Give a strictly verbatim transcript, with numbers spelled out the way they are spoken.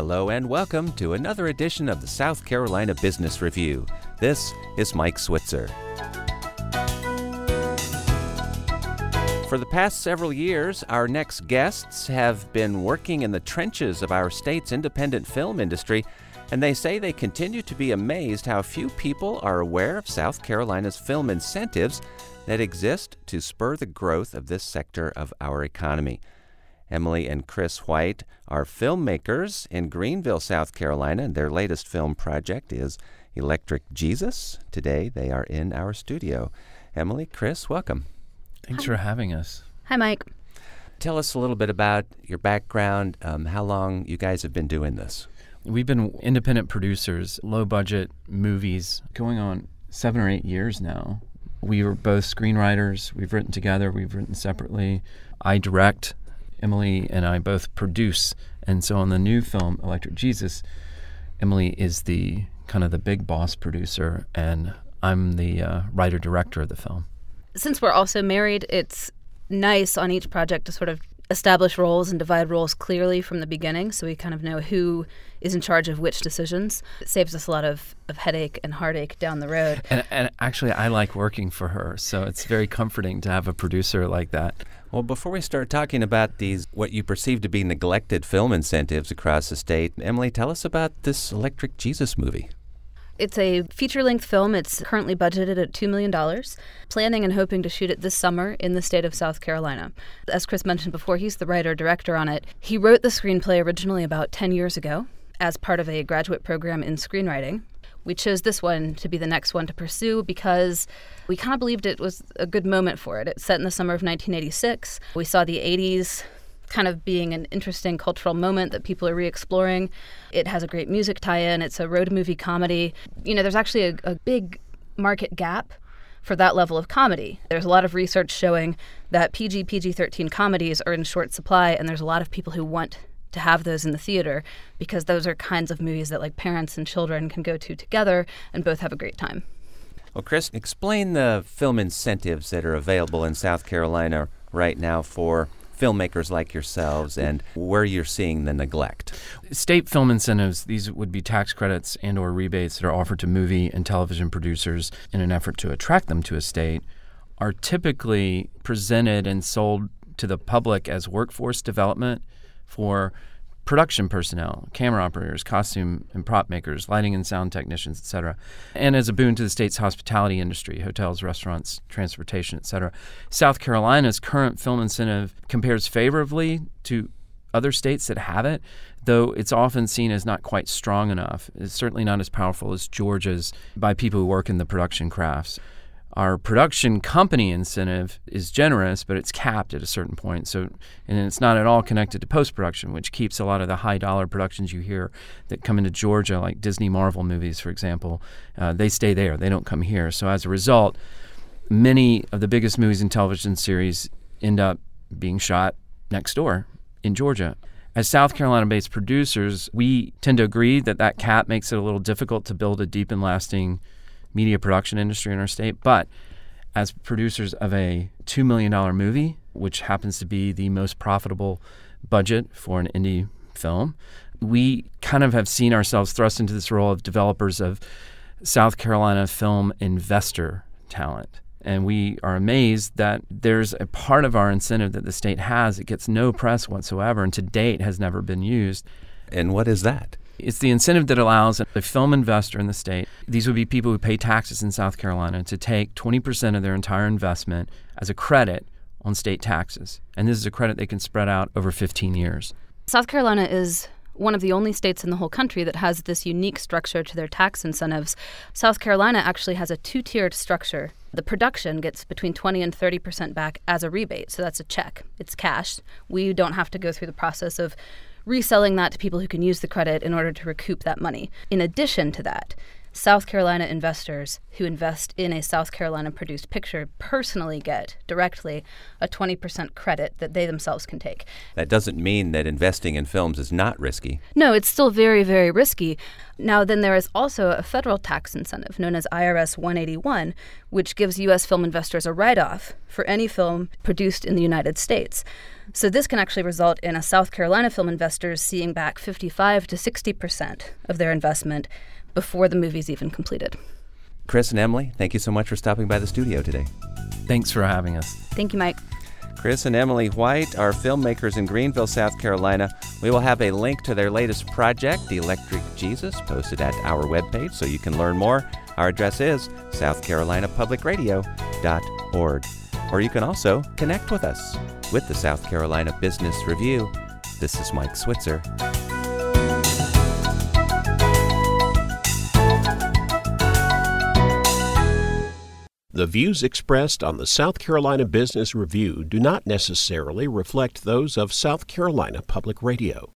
Hello and welcome to another edition of the South Carolina Business Review. This is Mike Switzer. For the past several years, our next guests have been working in the trenches of our state's independent film industry, and they say they continue to be amazed how few people are aware of South Carolina's film incentives that exist to spur the growth of this sector of our economy. Emily and Chris White are filmmakers in Greenville, South Carolina, and their latest film project is Electric Jesus. Today, they are in our studio. Emily, Chris, welcome. Thanks for having us. Hi, Mike. Tell us a little bit about your background, um, how long you guys have been doing this. We've been independent producers, low-budget movies, going on seven or eight years now. We were both screenwriters. We've written together. We've written separately. I direct. Emily and I both produce. And so on the new film, Electric Jesus, Emily is the kind of the big boss producer, and I'm the uh, writer-director of the film. Since we're also married, it's nice on each project to sort of establish roles and divide roles clearly from the beginning, so we kind of know who is in charge of which decisions. It saves us a lot of, of headache and heartache down the road. And, and actually, I like working for her, so it's very comforting to have a producer like that. Well, before we start talking about these, what you perceive to be neglected film incentives across the state, Emily, tell us about this Electric Jesus movie. It's a feature-length film. It's currently budgeted at two million dollars, planning and hoping to shoot it this summer in the state of South Carolina. As Chris mentioned before, he's the writer-director on it. He wrote the screenplay originally about ten years ago as part of a graduate program in screenwriting. We chose this one to be the next one to pursue because we kind of believed it was a good moment for it. It's set in the summer of nineteen eighty-six. We saw the eighties kind of being an interesting cultural moment that people are re-exploring. It has a great music tie-in. It's a road movie comedy. You know, there's actually a, a big market gap for that level of comedy. There's a lot of research showing that P G, P G thirteen comedies are in short supply, and there's a lot of people who want to have those in the theater because those are kinds of movies that like parents and children can go to together and both have a great time. Well, Chris, explain the film incentives that are available in South Carolina right now for filmmakers like yourselves and where you're seeing the neglect. State film incentives, these would be tax credits and or rebates that are offered to movie and television producers in an effort to attract them to a state, are typically presented and sold to the public as workforce development for production personnel, camera operators, costume and prop makers, lighting and sound technicians, et cetera, and as a boon to the state's hospitality industry, hotels, restaurants, transportation, et cetera. South Carolina's current film incentive compares favorably to other states that have it, though it's often seen as not quite strong enough. It's certainly not as powerful as Georgia's by people who work in the production crafts. Our production company incentive is generous, but it's capped at a certain point. So, and it's not at all connected to post-production, which keeps a lot of the high-dollar productions you hear that come into Georgia, like Disney Marvel movies, for example. Uh, they stay there. They don't come here. So as a result, many of the biggest movies and television series end up being shot next door in Georgia. As South Carolina-based producers, we tend to agree that that cap makes it a little difficult to build a deep and lasting media production industry in our state, but as producers of a two million dollars movie, which happens to be the most profitable budget for an indie film, we kind of have seen ourselves thrust into this role of developers of South Carolina film investor talent. And we are amazed that there's a part of our incentive that the state has that gets no press whatsoever and to date has never been used. And what is that? It's the incentive that allows a film investor in the state, these would be people who pay taxes in South Carolina, to take twenty percent of their entire investment as a credit on state taxes. And this is a credit they can spread out over fifteen years. South Carolina is one of the only states in the whole country that has this unique structure to their tax incentives. South Carolina actually has a two-tiered structure. The production gets between twenty and thirty percent back as a rebate, so that's a check. It's cash. We don't have to go through the process of reselling that to people who can use the credit in order to recoup that money. In addition to that, South Carolina investors who invest in a South Carolina-produced picture personally get directly a twenty percent credit that they themselves can take. That doesn't mean that investing in films is not risky. No, it's still very, very risky. Now, then there is also a federal tax incentive known as I R S one eighty-one, which gives U S film investors a write-off for any film produced in the United States. So this can actually result in a South Carolina film investors seeing back fifty-five to sixty percent of their investment before the movie's even completed. Chris and Emily, thank you so much for stopping by the studio today. Thanks for having us. Thank you, Mike. Chris and Emily White are filmmakers in Greenville, South Carolina. We will have a link to their latest project, The Electric Jesus, posted at our webpage so you can learn more. Our address is south carolina public radio dot org. Or you can also connect with us with the South Carolina Business Review. This is Mike Switzer. The views expressed on the South Carolina Business Review do not necessarily reflect those of South Carolina Public Radio.